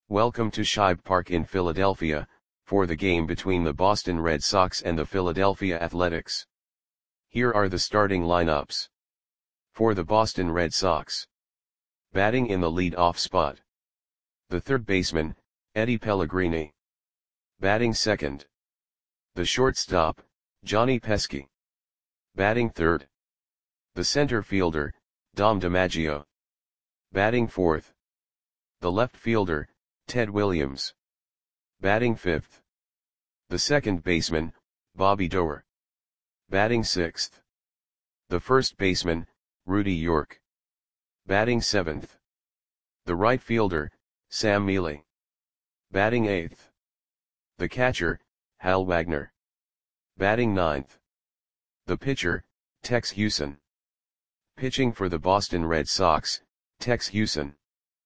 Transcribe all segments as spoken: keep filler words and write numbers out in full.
Welcome to Shibe Park in Philadelphia, for the game between the Boston Red Sox and the Philadelphia Athletics. Here are the starting lineups. For the Boston Red Sox. Batting in the lead-off spot. The third baseman, Eddie Pellegrini. Batting second. The shortstop, Johnny Pesky. Batting third. The center fielder, Dom DiMaggio. Batting fourth. The left fielder, Ted Williams. Batting fifth. The second baseman, Bobby Doerr. Batting sixth. The first baseman, Rudy York. Batting seventh. The right fielder, Sam Mele. Batting eighth. The catcher, Hal Wagner. Batting ninth. The pitcher, Tex Hewson. Pitching for the Boston Red Sox, Tex Hewson.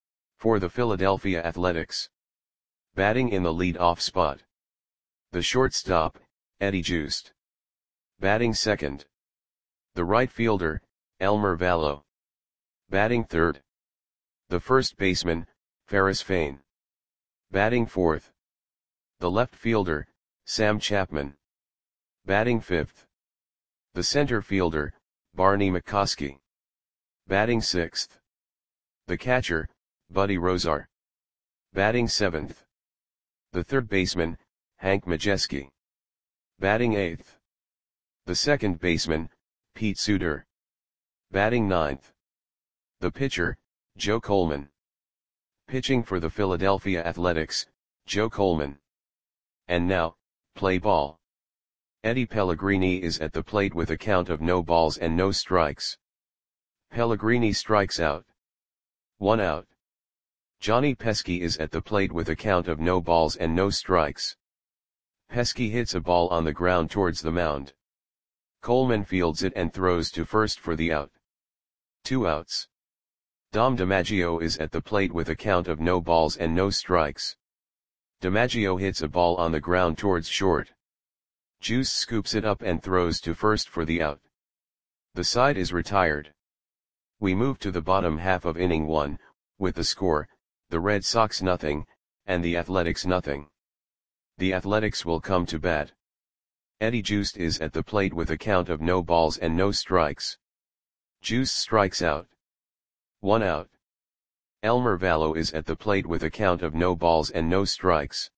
For the Philadelphia Athletics. Batting in the lead-off spot. The shortstop, Eddie Joost. Batting second. The right fielder, Elmer Valo. Batting third. The first baseman, Ferris Fain. Batting fourth. The left fielder, Sam Chapman. Batting fifth. The center fielder, Barney McCoskey. Batting sixth. The catcher, Buddy Rozar. Batting seventh. The third baseman, Hank Majeski. Batting eighth. The second baseman, Pete Suter. Batting ninth. The pitcher, Joe Coleman. Pitching for the Philadelphia Athletics, Joe Coleman. And now, play ball. Eddie Pellegrini is at the plate with a count of no balls and no strikes. Pellegrini strikes out. One out. Johnny Pesky is at the plate with a count of no balls and no strikes. Pesky hits a ball on the ground towards the mound. Coleman fields it and throws to first for the out. Two outs. Dom DiMaggio is at the plate with a count of no balls and no strikes. DiMaggio hits a ball on the ground towards short. Juice scoops it up and throws to first for the out. The side is retired. We move to the bottom half of inning one, with the score, the Red Sox nothing, and the Athletics nothing. The Athletics will come to bat. Eddie Joost is at the plate with a count of no balls and no strikes. Juice strikes out. One out. Elmer Valo is at the plate with a count of no balls and no strikes.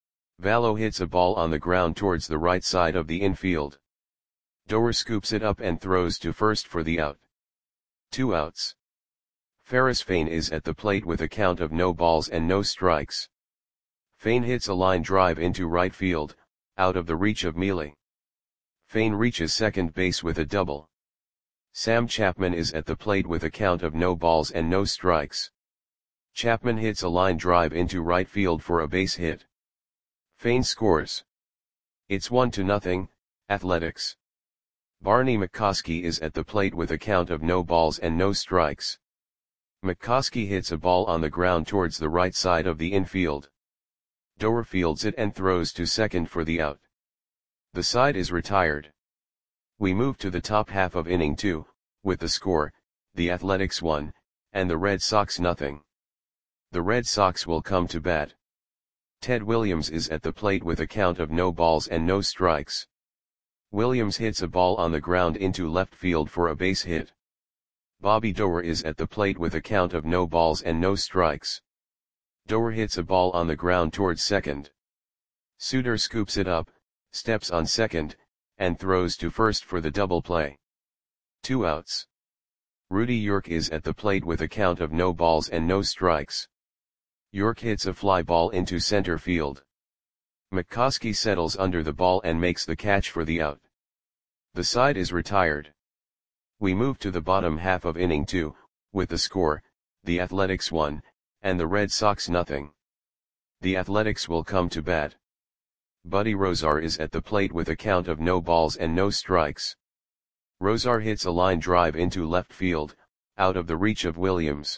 Valo hits a ball on the ground towards the right side of the infield. Doerr scoops it up and throws to first for the out. Two outs. Ferris Fain is at the plate with a count of no balls and no strikes. Fain hits a line drive into right field, out of the reach of Mele. Fain reaches second base with a double. Sam Chapman is at the plate with a count of no balls and no strikes. Chapman hits a line drive into right field for a base hit. Fain scores. It's one to nothing, Athletics. Barney McCoskey is at the plate with a count of no balls and no strikes. McCoskey hits a ball on the ground towards the right side of the infield. Doerr fields it and throws to second for the out. The side is retired. We move to the top half of inning two, with the score, the Athletics one, and the Red Sox nothing. The Red Sox will come to bat. Ted Williams is at the plate with a count of no balls and no strikes. Williams hits a ball on the ground into left field for a base hit. Bobby Doerr is at the plate with a count of no balls and no strikes. Doerr hits a ball on the ground towards second. Suter scoops it up, steps on second, and throws to first for the double play. Two outs. Rudy York is at the plate with a count of no balls and no strikes. York hits a fly ball into center field. McCoskey settles under the ball and makes the catch for the out. The side is retired. We move to the bottom half of inning two, with the score, the Athletics one, and the Red Sox nothing. The Athletics will come to bat. Buddy Rozar is at the plate with a count of no balls and no strikes. Rozar hits a line drive into left field, out of the reach of Williams.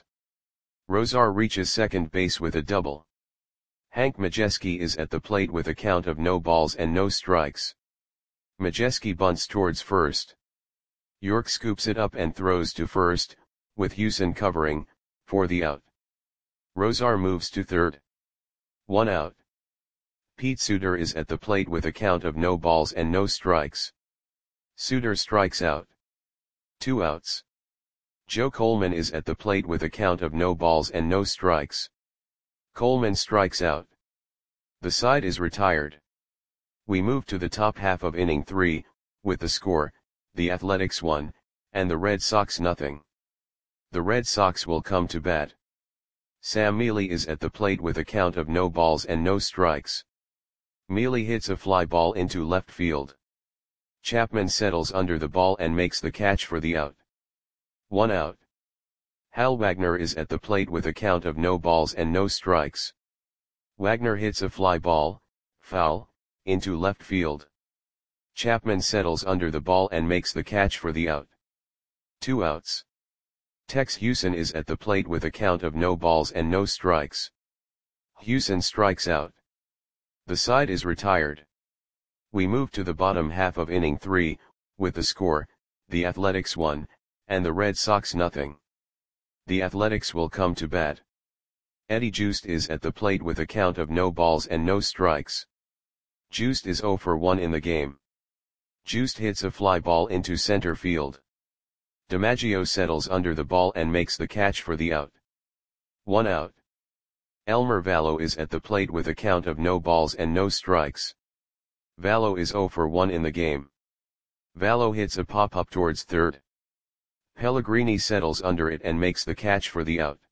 Rozar reaches second base with a double. Hank Majeski is at the plate with a count of no balls and no strikes. Majeski bunts towards first. York scoops it up and throws to first, with Hewson covering, for the out. Rozar moves to third. one out. Pete Suter is at the plate with a count of no balls and no strikes. Suter strikes out. two outs. Joe Coleman is at the plate with a count of no balls and no strikes. Coleman strikes out. The side is retired. We move to the top half of inning three, with the score, the Athletics one, and the Red Sox nothing. The Red Sox will come to bat. Sam Mealy is at the plate with a count of no balls and no strikes. Mealy hits a fly ball into left field. Chapman settles under the ball and makes the catch for the out. One out. Hal Wagner is at the plate with a count of no balls and no strikes. Wagner hits a fly ball, foul, into left field. Chapman settles under the ball and makes the catch for the out. Two outs. Tex Hewson is at the plate with a count of no balls and no strikes. Hewson strikes out. The side is retired. We move to the bottom half of inning three, with the score, the Athletics one, and the Red Sox nothing. The Athletics will come to bat. Eddie Joost is at the plate with a count of no balls and no strikes. Joost is oh for one in the game. Joost hits a fly ball into center field. DiMaggio settles under the ball and makes the catch for the out. One out. Elmer Vallo is at the plate with a count of no balls and no strikes. Vallo is oh for one in the game. Vallo hits a pop-up towards third. Pellegrini settles under it and makes the catch for the out.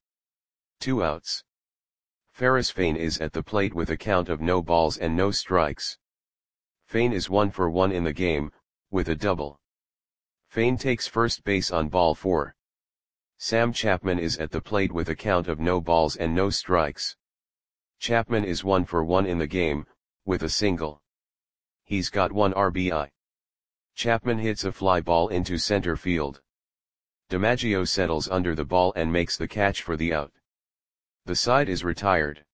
Two outs. Ferris Fain is at the plate with a count of no balls and no strikes. Fain is one for one in the game, with a double. Fain takes first base on ball four. Sam Chapman is at the plate with a count of no balls and no strikes. Chapman is one for one in the game, with a single. He's got one R B I. Chapman hits a fly ball into center field. DiMaggio settles under the ball and makes the catch for the out. The side is retired.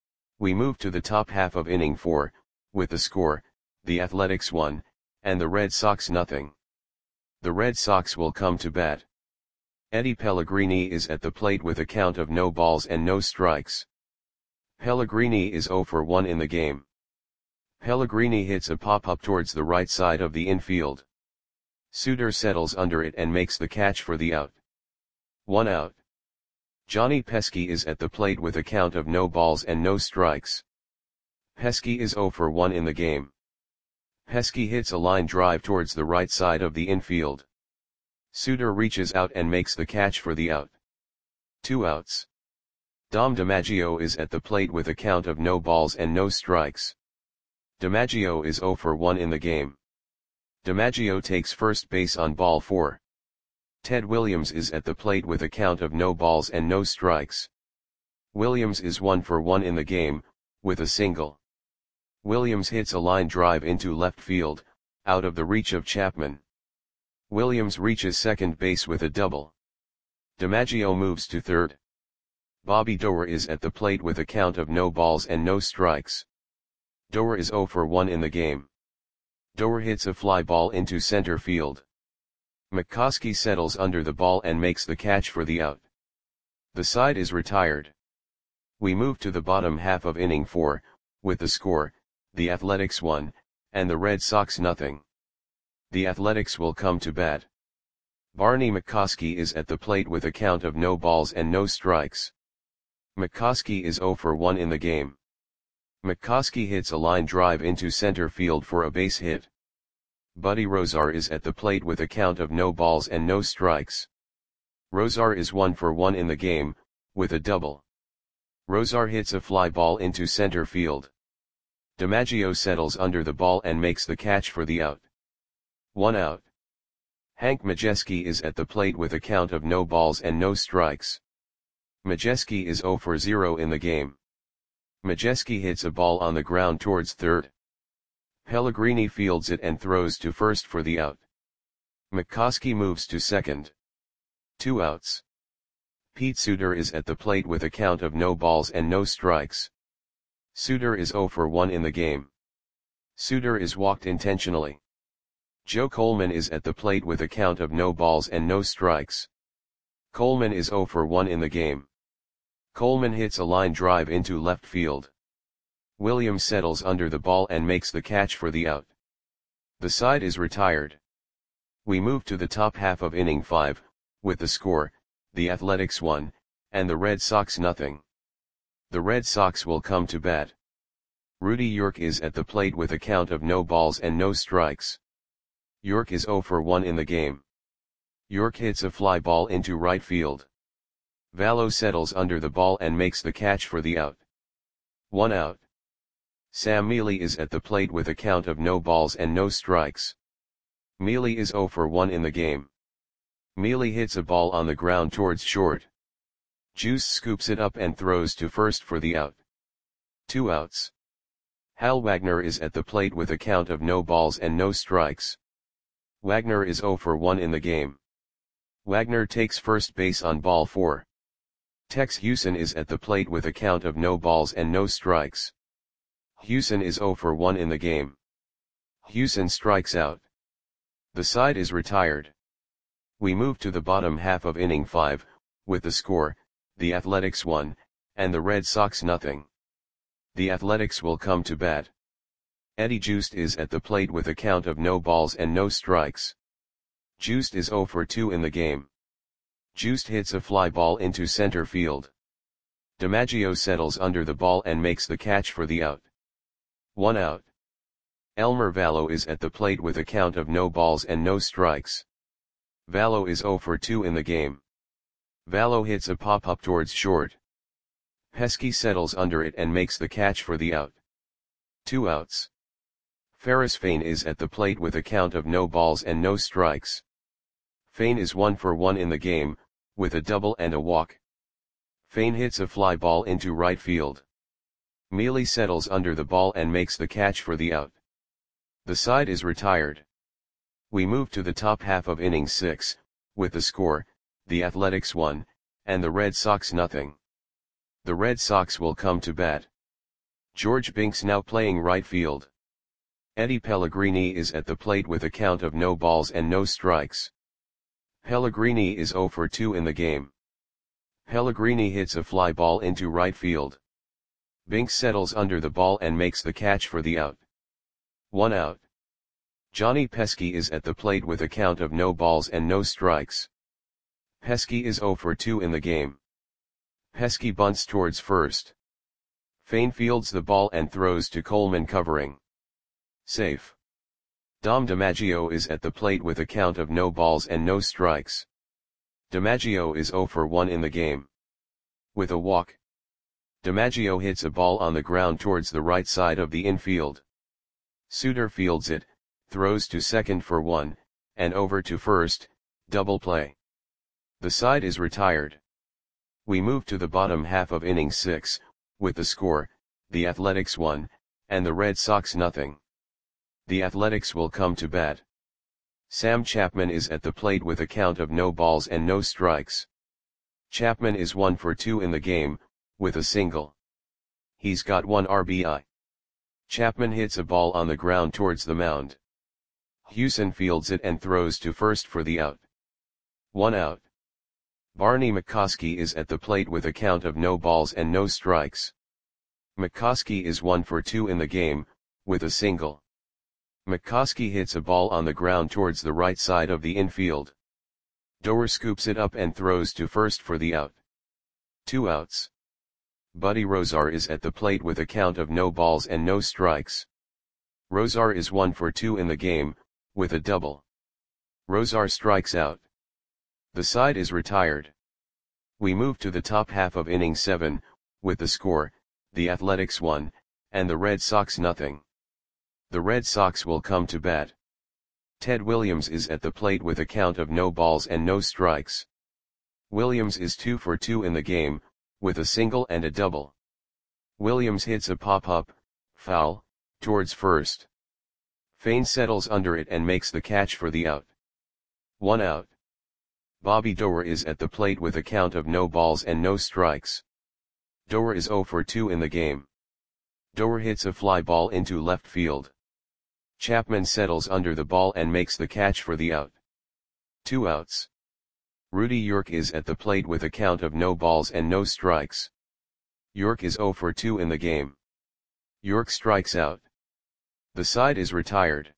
We move to the top half of inning four, with the score, the Athletics one, and the Red Sox nothing. The Red Sox will come to bat. Eddie Pellegrini is at the plate with a count of no balls and no strikes. Pellegrini is oh for one in the game. Pellegrini hits a pop-up towards the right side of the infield. Suter settles under it and makes the catch for the out. One out. Johnny Pesky is at the plate with a count of no balls and no strikes. Pesky is oh for one in the game. Pesky hits a line drive towards the right side of the infield. Suter reaches out and makes the catch for the out. Two outs. Dom DiMaggio is at the plate with a count of no balls and no strikes. DiMaggio is oh for one in the game. DiMaggio takes first base on ball four. Ted Williams is at the plate with a count of no balls and no strikes. Williams is one for one in the game, with a single. Williams hits a line drive into left field, out of the reach of Chapman. Williams reaches second base with a double. DiMaggio moves to third. Bobby Doerr is at the plate with a count of no balls and no strikes. Doerr is oh for one in the game. Doerr hits a fly ball into center field. McCoskey settles under the ball and makes the catch for the out. The side is retired. We move to the bottom half of inning four, with the score, the Athletics one, and the Red Sox nothing. The Athletics will come to bat. Barney McCoskey is at the plate with a count of no balls and no strikes. McCoskey is oh for one in the game. McCoskey hits a line drive into center field for a base hit. Buddy Rozar is at the plate with a count of no balls and no strikes. Rozar is one for one in the game, with a double. Rozar hits a fly ball into center field. DiMaggio settles under the ball and makes the catch for the out. One out. Hank Majeski is at the plate with a count of no balls and no strikes. Majeski is oh for zero in the game. Majeski hits a ball on the ground towards third. Pellegrini fields it and throws to first for the out. McCoskey moves to second. Two outs. Pete Suter is at the plate with a count of no balls and no strikes. Suter is oh for one in the game. Suter is walked intentionally. Joe Coleman is at the plate with a count of no balls and no strikes. Coleman is oh for one in the game. Coleman hits a line drive into left field. Williams settles under the ball and makes the catch for the out. The side is retired. We move to the top half of inning five, with the score, the Athletics one, and the Red Sox nothing. The Red Sox will come to bat. Rudy York is at the plate with a count of no balls and no strikes. York is oh for one in the game. York hits a fly ball into right field. Vallo settles under the ball and makes the catch for the out. One out. Sam Mealy is at the plate with a count of no balls and no strikes. Mealy is oh for one in the game. Mealy hits a ball on the ground towards short. Juice scoops it up and throws to first for the out. Two outs. Hal Wagner is at the plate with a count of no balls and no strikes. Wagner is oh for one in the game. Wagner takes first base on ball four. Tex Hewson is at the plate with a count of no balls and no strikes. Hewson is oh for one in the game. Hewson strikes out. The side is retired. We move to the bottom half of inning five, with the score, the Athletics one, and the Red Sox nothing. The Athletics will come to bat. Eddie Joost is at the plate with a count of no balls and no strikes. Joost is oh for two in the game. Joost hits a fly ball into center field. DiMaggio settles under the ball and makes the catch for the out. One out. Elmer Vallo is at the plate with a count of no balls and no strikes. Vallo is oh for two in the game. Vallo hits a pop-up towards short. Pesky settles under it and makes the catch for the out. Two outs. Ferris Fain is at the plate with a count of no balls and no strikes. Fain is one for one in the game, with a double and a walk. Fain hits a fly ball into right field. Mealy settles under the ball and makes the catch for the out. The side is retired. We move to the top half of inning six, with the score, the Athletics one, and the Red Sox nothing. The Red Sox will come to bat. George Binks now playing right field. Eddie Pellegrini is at the plate with a count of no balls and no strikes. Pellegrini is oh for two in the game. Pellegrini hits a fly ball into right field. Binks settles under the ball and makes the catch for the out. One out. Johnny Pesky is at the plate with a count of no balls and no strikes. Pesky is oh for two in the game. Pesky bunts towards first. Fain fields the ball and throws to Coleman covering. Safe. Dom DiMaggio is at the plate with a count of no balls and no strikes. DiMaggio is oh for one in the game. With a walk. DiMaggio hits a ball on the ground towards the right side of the infield. Suter fields it, throws to second for one, and over to first, double play. The side is retired. We move to the bottom half of inning six, with the score, the Athletics one, and the Red Sox nothing. The Athletics will come to bat. Sam Chapman is at the plate with a count of no balls and no strikes. Chapman is one for two in the game, with a single. He's got one R B I. Chapman hits a ball on the ground towards the mound. Hewson fields it and throws to first for the out. One out. Barney McCoskey is at the plate with a count of no balls and no strikes. McCoskey is one for two in the game, with a single. McCoskey hits a ball on the ground towards the right side of the infield. Doer scoops it up and throws to first for the out. Two outs. Buddy Rozar is at the plate with a count of no balls and no strikes. Rozar is one for two in the game, with a double. Rozar strikes out. The side is retired. We move to the top half of inning seven, with the score, the Athletics one, and the Red Sox nothing. The Red Sox will come to bat. Ted Williams is at the plate with a count of no balls and no strikes. Williams is two for two in the game, with a single and a double. Williams hits a pop-up, foul, towards first. Fain settles under it and makes the catch for the out. One out. Bobby Doer is at the plate with a count of no balls and no strikes. Doer is oh for two in the game. Doer hits a fly ball into left field. Chapman settles under the ball and makes the catch for the out. Two outs. Rudy York is at the plate with a count of no balls and no strikes. York is oh for two in the game. York strikes out. The side is retired.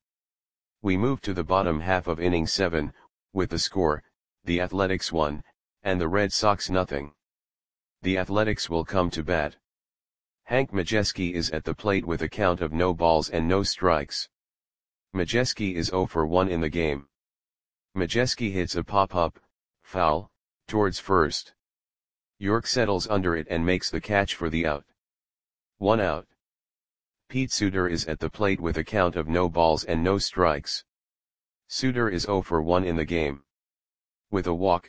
We move to the bottom half of inning seven, with the score, the Athletics one, and the Red Sox nothing. The Athletics will come to bat. Hank Majeski is at the plate with a count of no balls and no strikes. Majeski is zero for one in the game. Majeski hits a pop-up, foul, towards first. York settles under it and makes the catch for the out. One out. Pete Suter is at the plate with a count of no balls and no strikes. Suter is zero for one in the game. With a walk.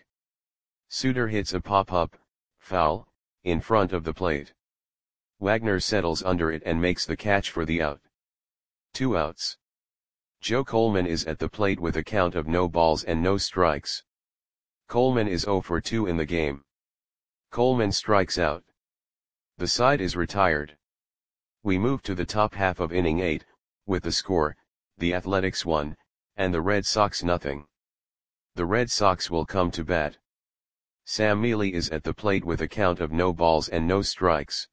Suter hits a pop-up, foul, in front of the plate. Wagner settles under it and makes the catch for the out. Two outs. Joe Coleman is at the plate with a count of no balls and no strikes. Coleman is zero for two in the game. Coleman strikes out. The side is retired. We move to the top half of inning eight, with the score, the Athletics one, and the Red Sox nothing. The Red Sox will come to bat. Sam Mealy is at the plate with a count of no balls and no strikes.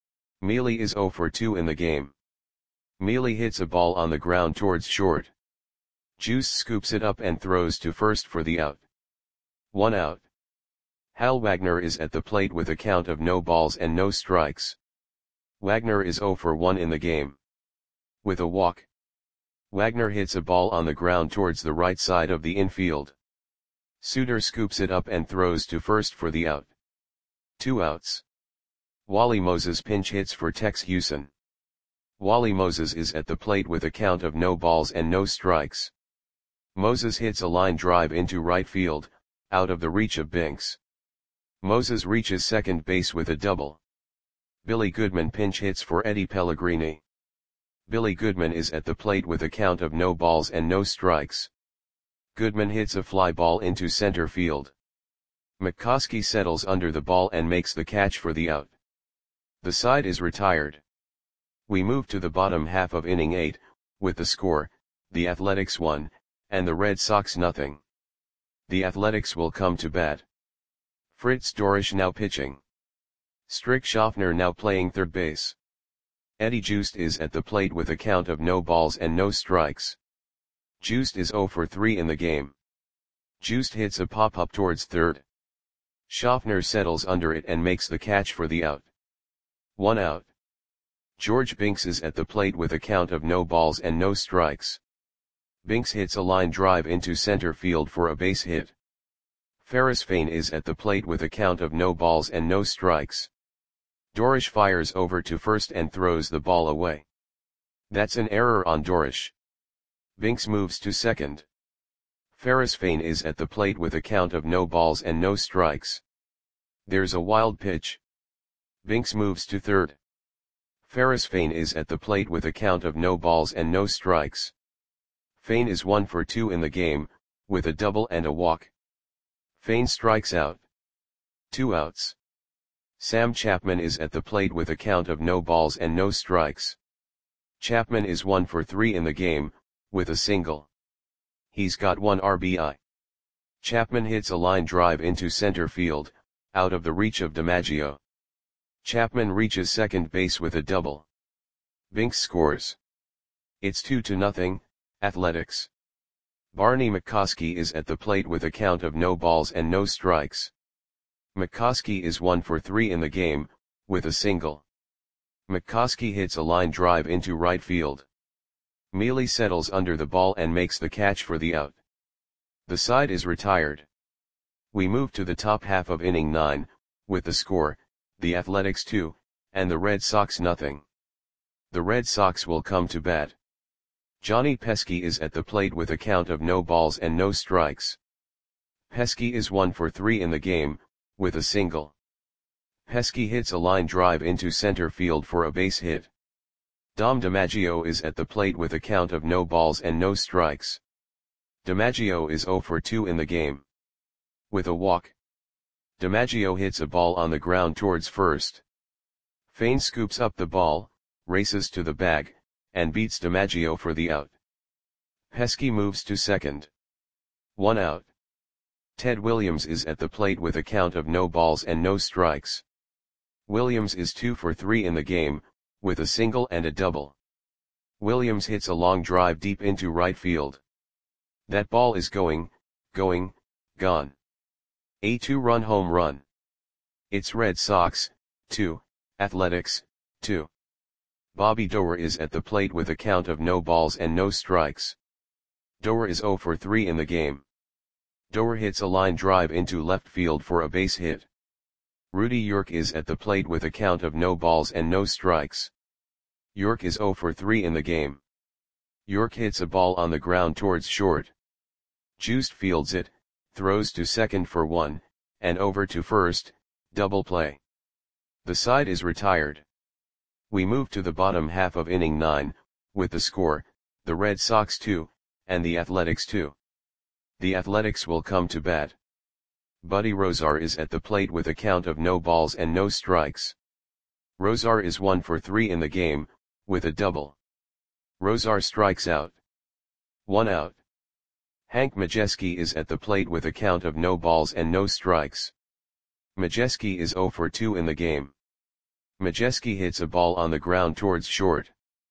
Mealy is zero for two in the game. Mealy hits a ball on the ground towards short. Juice scoops it up and throws to first for the out. One out. Hal Wagner is at the plate with a count of no balls and no strikes. Wagner is zero for one in the game. With a walk. Wagner hits a ball on the ground towards the right side of the infield. Suter scoops it up and throws to first for the out. Two outs. Wally Moses pinch hits for Tex Houston. Wally Moses is at the plate with a count of no balls and no strikes. Moses hits a line drive into right field, out of the reach of Binks. Moses reaches second base with a double. Billy Goodman pinch hits for Eddie Pellegrini. Billy Goodman is at the plate with a count of no balls and no strikes. Goodman hits a fly ball into center field. McCoskey settles under the ball and makes the catch for the out. The side is retired. We move to the bottom half of inning eight, with the score, the Athletics one, and the Red Sox nothing. The Athletics will come to bat. Fritz Dorisch now pitching. Strick Schaffner now playing third base. Eddie Joost is at the plate with a count of no balls and no strikes. Joost is zero for three in the game. Joost hits a pop-up towards third. Schaffner settles under it and makes the catch for the out. One out. George Binks is at the plate with a count of no balls and no strikes. Binks hits a line drive into center field for a base hit. Ferris Fain is at the plate with a count of no balls and no strikes. Dorisch fires over to first and throws the ball away. That's an error on Dorisch. Binks moves to second. Ferris Fain is at the plate with a count of no balls and no strikes. There's a wild pitch. Binks moves to third. Ferris Fain is at the plate with a count of no balls and no strikes. Fain is one for two in the game, with a double and a walk. Fain strikes out. Two outs. Sam Chapman is at the plate with a count of no balls and no strikes. Chapman is one for three in the game, with a single. He's got one R B I. Chapman hits a line drive into center field, out of the reach of DiMaggio. Chapman reaches second base with a double. Binks scores. It's two to nothing, Athletics. Barney McCoskey is at the plate with a count of no balls and no strikes. McCoskey is one for three in the game, with a single. McCoskey hits a line drive into right field. Mealy settles under the ball and makes the catch for the out. The side is retired. We move to the top half of inning nine, with the score, the Athletics two, and the Red Sox nothing. The Red Sox will come to bat. Johnny Pesky is at the plate with a count of no balls and no strikes. Pesky is one for three in the game, with a single. Pesky hits a line drive into center field for a base hit. Dom DiMaggio is at the plate with a count of no balls and no strikes. DiMaggio is zero for two in the game. With a walk. DiMaggio hits a ball on the ground towards first. Fain scoops up the ball, races to the bag, and beats DiMaggio for the out. Pesky moves to second. One out. Ted Williams is at the plate with a count of no balls and no strikes. Williams is two for three in the game, with a single and a double. Williams hits a long drive deep into right field. That ball is going, going, gone. A two-run home run. It's Red Sox, two, Athletics, two. Bobby Doerr is at the plate with a count of no balls and no strikes. Doerr is zero for three in the game. Doerr hits a line drive into left field for a base hit. Rudy York is at the plate with a count of no balls and no strikes. York is zero for three in the game. York hits a ball on the ground towards short. Juiced fields it, throws to second for one, and over to first, double play. The side is retired. We move to the bottom half of inning nine, with the score, the Red Sox two, and the Athletics two. The Athletics will come to bat. Buddy Rozar is at the plate with a count of no balls and no strikes. Rozar is one for three in the game, with a double. Rozar strikes out. One out. Hank Majeski is at the plate with a count of no balls and no strikes. Majeski is zero for two in the game. Majeski hits a ball on the ground towards short.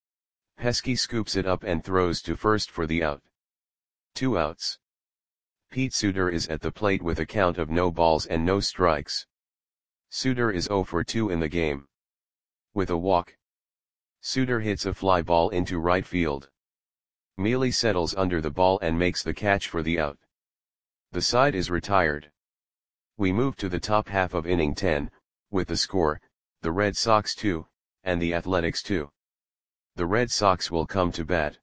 Pesky scoops it up and throws to first for the out. Two outs. Pete Suter is at the plate with a count of no balls and no strikes. Suter is zero for two in the game. With a walk. Suter hits a fly ball into right field. Mealy settles under the ball and makes the catch for the out. The side is retired. We move to the top half of inning ten, with the score, the Red Sox two, and the Athletics two. The Red Sox will come to bat.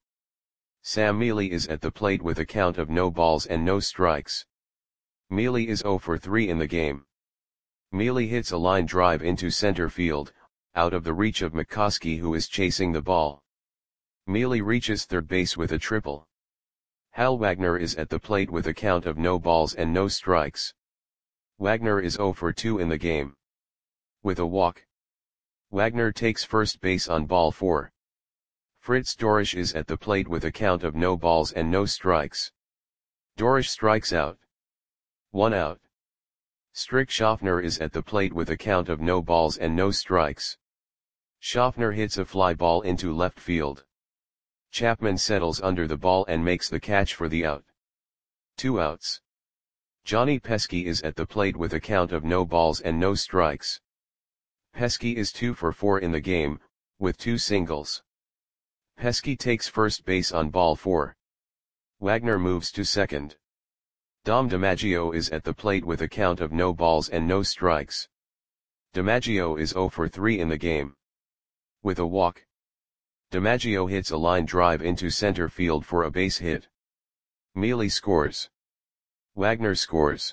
Sam Mealy is at the plate with a count of no balls and no strikes. Mealy is zero for three in the game. Mealy hits a line drive into center field, out of the reach of McCoskey, who is chasing the ball. Mealy reaches third base with a triple. Hal Wagner is at the plate with a count of no balls and no strikes. Wagner is zero for two in the game. With a walk. Wagner takes first base on ball four. Fritz Dorisch is at the plate with a count of no balls and no strikes. Dorisch strikes out. One out. Strick Schaffner is at the plate with a count of no balls and no strikes. Schaffner hits a fly ball into left field. Chapman settles under the ball and makes the catch for the out. Two outs. Johnny Pesky is at the plate with a count of no balls and no strikes. Pesky is two for four in the game, with two singles. Pesky takes first base on ball four. Wagner moves to second. Dom DiMaggio is at the plate with a count of no balls and no strikes. DiMaggio is zero for three in the game. With a walk. DiMaggio hits a line drive into center field for a base hit. Mealy scores. Wagner scores.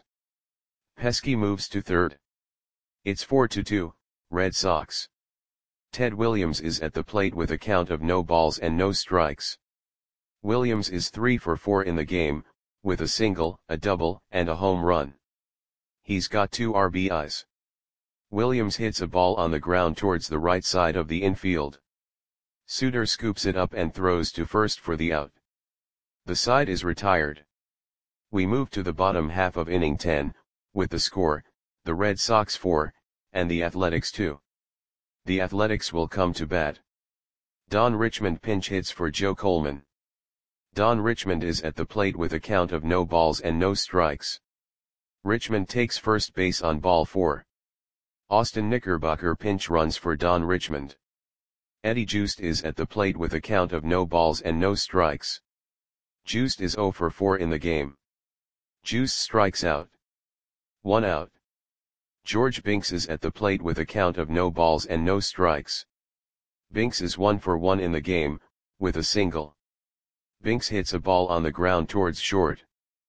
Pesky moves to third. It's four to two, Red Sox. Ted Williams is at the plate with a count of no balls and no strikes. Williams is three for four in the game, with a single, a double, and a home run. He's got two R B Is. Williams hits a ball on the ground towards the right side of the infield. Suter scoops it up and throws to first for the out. The side is retired. We move to the bottom half of inning ten, with the score, the Red Sox four, and the Athletics two. The Athletics will come to bat. Don Richmond pinch hits for Joe Coleman. Don Richmond is at the plate with a count of no balls and no strikes. Richmond takes first base on ball four. Austin Knickerbocker pinch runs for Don Richmond. Eddie Juiced is at the plate with a count of no balls and no strikes. Juiced is zero for four in the game. Juiced strikes out. One out. George Binks is at the plate with a count of no balls and no strikes. Binks is one for one in the game, with a single. Binks hits a ball on the ground towards short.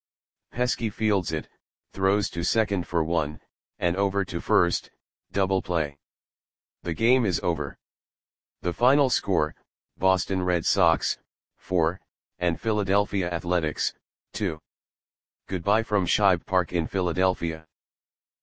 Pesky fields it, throws to second for one, and over to first, double play. The game is over. The final score, Boston Red Sox, four, and Philadelphia Athletics, two. Goodbye from Shibe Park in Philadelphia.